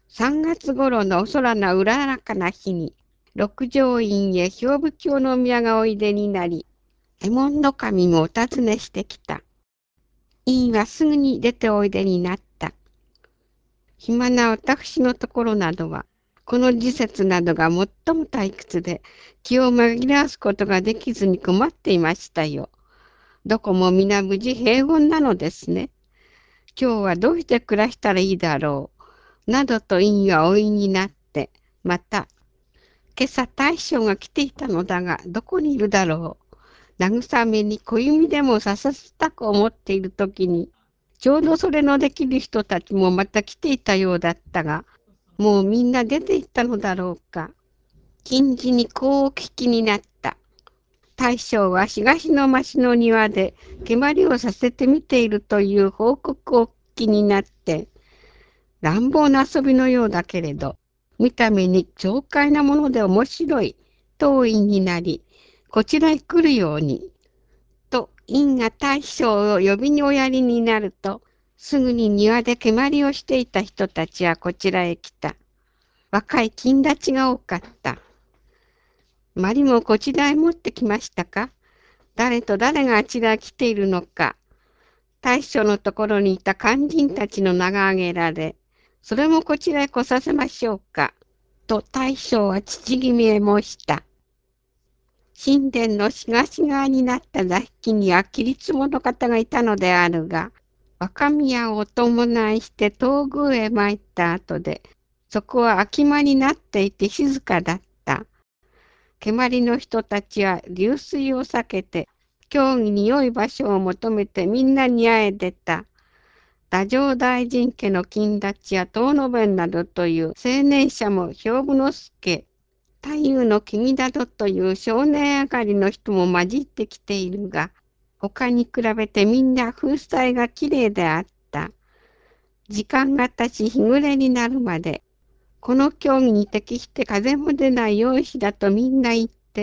3月頃のお空のうららかな日に、六条院へ兵部教の宮がおいでになり、右衛門の神もお尋ねしてきた。院はすぐに出ておいでになった。暇な私のところなどは、この時節などが最も退屈で、気を紛らわすことができずに困っていましたよ。どこも皆無事平穏なのですね。今日はどうして暮らしたらいいだろう。などと院はお言いになって、また、今朝大将が来ていたのだが、どこにいるだろう。慰めに小弓でも刺させたく思っているときに、ちょうどそれのできる人たちもまた来ていたようだったが、もうみんな出て行ったのだろうか。近似にこうお聞きになった。大将は東の町の庭で蹴鞠をさせてみているという報告をお聞きになって、乱暴な遊びのようだけれど、見た目に爽快なもので面白い、と院になり、こちらへ来るように、と院が大将を呼びにおやりになると、すぐに庭で蹴鞠をしていた人たちはこちらへ来た。若い金立ちが多かった。まりもこちらへ持ってきましたか？誰と誰があちらへ来ているのか。大将のところにいた肝心たちの名が挙げられ、それもこちらへ来させましょうか。と大将は父君へ申した。神殿の東側になった座敷には規律者の方がいたのであるが、若宮をお伴いして東宮へ参った後で、そこは空き間になっていて静かだった。蹴鞠の人たちは流水を避けて、競技に良い場所を求めてみんなに会え出た。太政大臣家の金立ちや遠野弁などという青年者も兵部之助、太夫の君などという少年上がりの人も混じってきているが、他に比べてみんな風采がきれいであった。時間が経ち日暮れになるまで、この競技に適して風も出ない容姿だとみんな言って、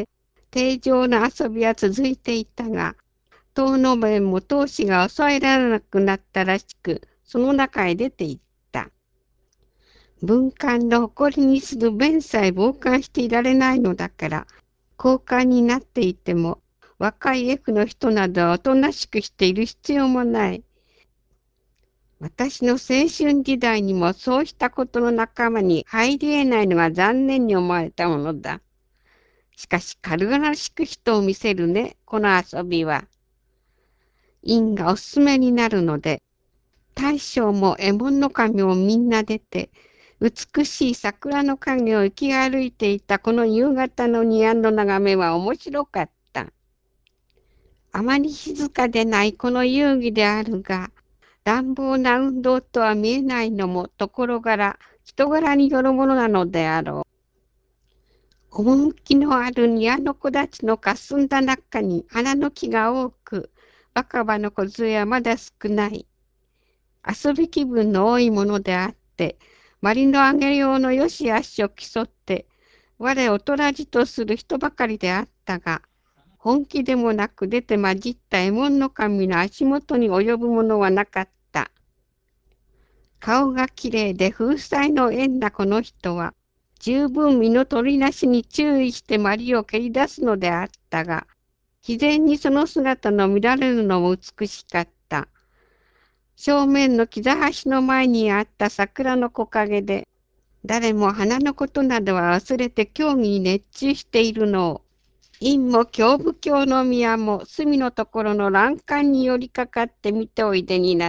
定常な遊びは続いていたが、遠野弁も闘志が抑えられなくなったらしく、その中へ出て行った。文官の誇りにする弁さえ傍観していられないのだから、高官になっていても、若い F の人などはおとなしくしている必要もない。私の青春時代にもそうしたことの仲間に入り得ないのが残念に思われたものだ。しかし軽々しく人を見せるね、この遊びは。院がおすすめになるので、大将も右衛門の神もみんな出て、美しい桜の影を行き歩いていたこの夕方の庭の眺めは面白かった。あまり静かでないこの遊戯であるが、乱暴な運動とは見えないのもところ柄、人柄によるものなのであろう。趣のある庭の木立の霞んだ中に花の木が多く、若葉の梢はまだ少ない。遊び気分の多いものであって、マリのあげ用の良し悪しを競って、我をとらじとする人ばかりであったが、本気でもなく出て混じった右衛門の神の足元に及ぶものはなかった。顔がきれいで風采の縁なこの人は、十分身の取りなしに注意してマリを蹴り出すのであったが、自然にその姿の見られるのも美しかった。正面の木座橋の前にあった桜の木陰で、誰も花のことなどは忘れて競技に熱中しているのを、院も京武京の宮も隅のところの欄干に寄りかかって見ておいでになった。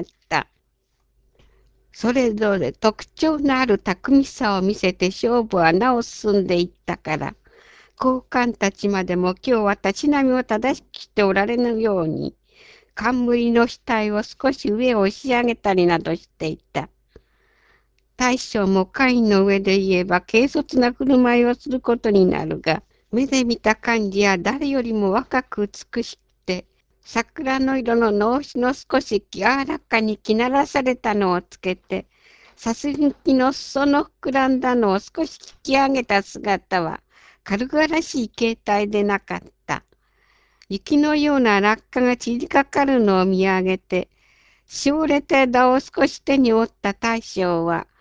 それぞれ特徴のある巧みさを見せて勝負はなお進んでいったから、高官たちまでも今日はたしなみを正しくしておられぬように、冠の額を少し上を押し上げたりなどしていた。大将も会の上で言えば軽率な振る舞いをすることになるが、目で見た感じは誰よりも若く美しくて、桜の色の脳死の少し柔らかに着ならされたのをつけて、さすがきの裾の膨らんだのを少し引き上げた姿は、軽々しい形態でなかった。雪のような落下が散りかかるのを見上げて、しおれた枝を少し手に折った大将は、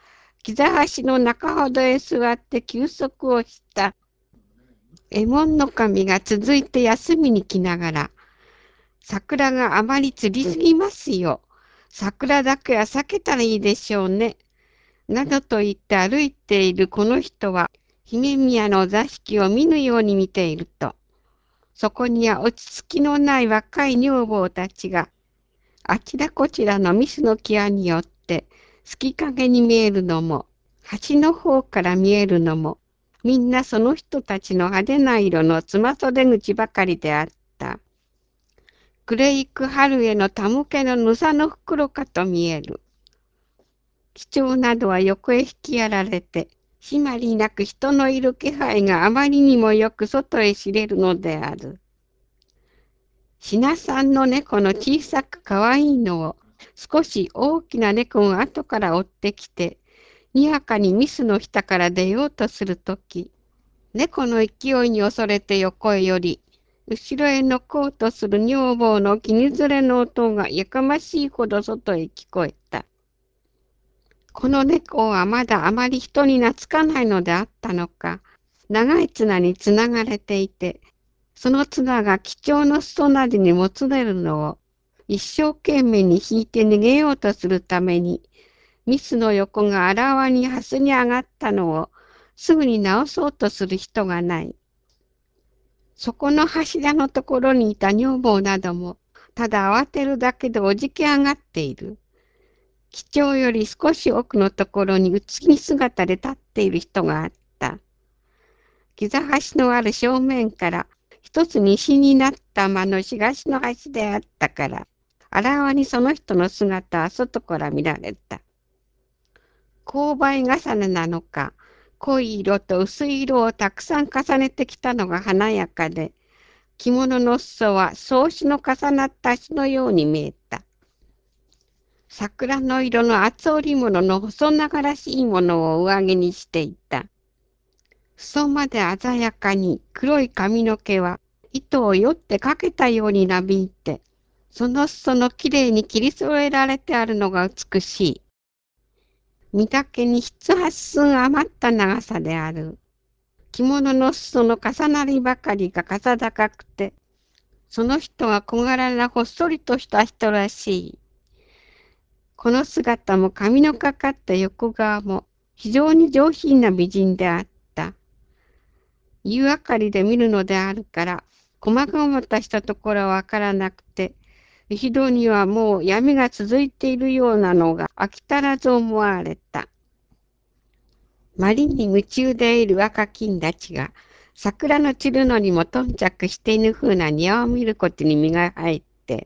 木座橋の中ほどへ座って休息をした右衛門の神が続いて休みに来ながら、桜があまり釣りすぎますよ。桜だけは避けたらいいでしょうね。などと言って歩いているこの人は、姫宮の座敷を見ぬように見ていると、そこには落ち着きのない若い女房たちが、あちらこちらのミスの際によって、月影に見えるのも、橋の方から見えるのも、みんなその人たちの派手な色のつま袖口ばかりであった。暮れゆく春へのたむけのぬさの袋かと見える。貴重などは横へ引きやられて、締まりなく人のいる気配があまりにもよく外へ知れるのである。品さんの猫の小さくかわいいのを、少し大きな猫が後から追ってきて、にわかにミスの下から出ようとするとき、猫の勢いに恐れて横へ寄り、後ろへ乗こうとする女房の気にずれの音がやかましいほど外へ聞こえた。この猫はまだあまり人に懐かないのであったのか、長い綱につながれていて、その綱が貴重の裾なりにもつれるのを、一生懸命に引いて逃げようとするために、ミスの横があらわにハスに上がったのを、すぐに直そうとする人がない。そこの柱のところにいた女房なども、ただ慌てるだけでおじけ上がっている。基調より少し奥のところにうつ着姿で立っている人があった。木座橋のある正面から一つ西になった間の東の端であったから、あらわにその人の姿は外から見られた。勾配重ねなのか、濃い色と薄い色をたくさん重ねてきたのが華やかで、着物の裾は草子の重なった足のように見えた。桜の色の厚織物の細長らしいものを上着にしていた。裾まで鮮やかに黒い髪の毛は糸をよってかけたようになびいて、その裾のきれいに切り揃えられてあるのが美しい。見だけに七八寸余った長さである。着物の裾の重なりばかりがかさ高くて、その人は小柄なほっそりとした人らしい。この姿も髪のかかった横顔も非常に上品な美人であった。夕明かりで見るのであるから、細々としたところはわからなくて、一度にはもう闇が続いているようなのが飽き足らず思われた。マリに夢中でいる若金たちが、桜の散るのにも頓着していぬ風な庭を見ることに身が入って、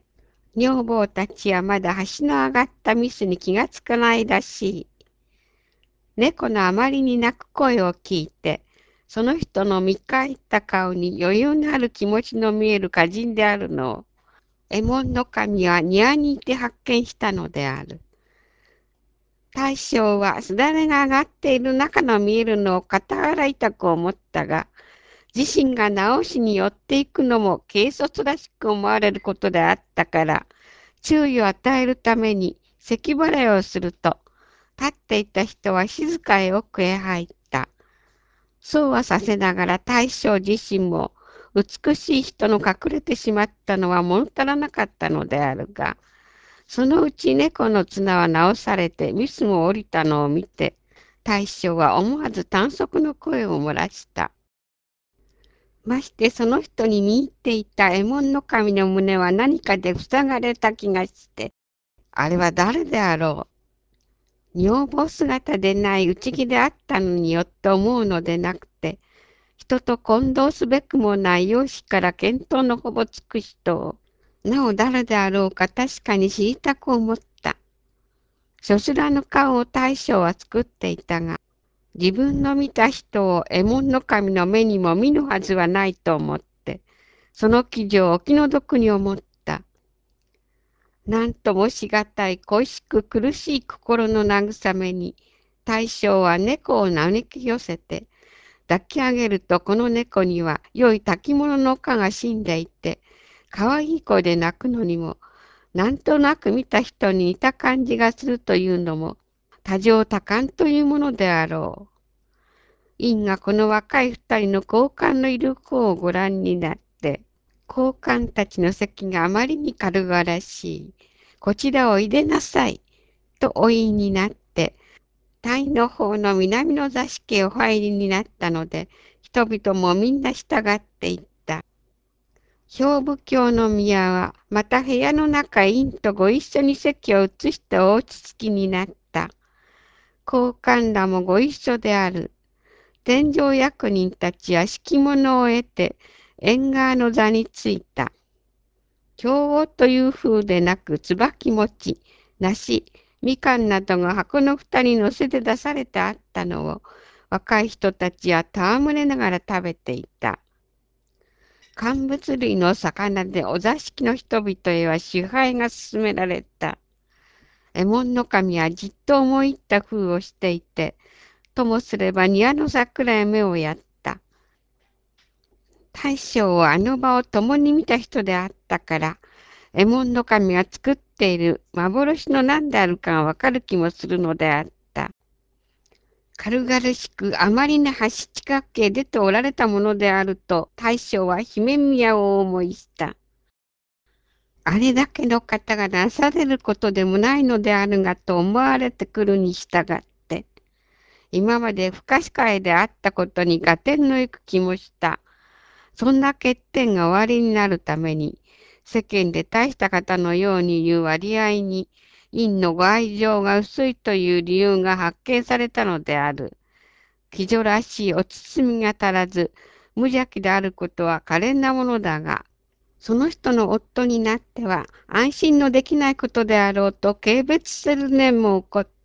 女房たちはまだ橋の上がったミスに気がつかないらしい。猫のあまりに泣く声を聞いて、その人の見返った顔に余裕のある気持ちの見える歌人であるのを、右衛門の神は庭にいて発見したのである。大将はすだれが上がっている中の見えるのを傍ら痛く思ったが、自身が直しに寄っていくのも軽率らしく思われることであったから、注意を与えるために咳払いをすると、立っていた人は静かへ奥へ入った。そうはさせながら大将自身も美しい人の隠れてしまったのは物足らなかったのであるが、そのうち猫の綱は直されてミスも降りたのを見て、大将は思わず短足の声を漏らした。ましてその人に見入っていた右衛門の神の胸は何かで塞がれた気がして、あれは誰であろう。女房姿でない内気であったのによって思うのでなくて、人と混同すべくもない容姿から見当のほぼつく人を、なお誰であろうか確かに知りたく思った。そちらの顔を大将は作っていたが、自分の見た人を右衛門の神の目にも見ぬはずはないと思って、その記事をお気の毒に思った。なんともしがたい恋しく苦しい心の慰めに、大将は猫を招き寄せて、抱き上げるとこの猫には良い炊き物の蚊が死んでいて、可愛い声で鳴くのにも、なんとなく見た人に似た感じがするというのも、 多情多感というものであろう。院がこの若い二人の交換のいる方をご覧になって、交換たちの席があまりに軽々しい。こちらおいでなさい。とお言いになって、隊の方の南の座敷へお入りになったので、人々もみんな従っていった。兵部卿の宮は、また部屋の中へ院とご一緒に席を移してお落ち着きになった。高官らもご一緒である。天上役人たちは敷物を得て、縁側の座についた。京王という風でなく、椿餅、梨、みかんなどが箱の蓋に乗せて出されてあったのを、若い人たちは戯れながら食べていた。乾物類の魚でお座敷の人々へは支配が進められた。右衛門の神はじっと思い入った風をしていて、ともすれば庭の桜へ目をやった。大将はあの場を共に見た人であったから、右衛門の神が作っている幻の何であるかがわかる気もするのであった。軽々しくあまりな橋近くへ出ておられたものであると、大将は姫宮を思いした。あれだけの方がなされることでもないのであるがと思われてくるに従って、今まで不可視界であったことに合点のいく気もした。そんな欠点が終わりになるために、世間で大した方のように言う割合に、陰のご愛情が薄いという理由が発見されたのである。気女らしいお包みが足らず、無邪気であることは可憐なものだが、その人の夫になっては安心のできないことであろうと軽蔑する念も起こっ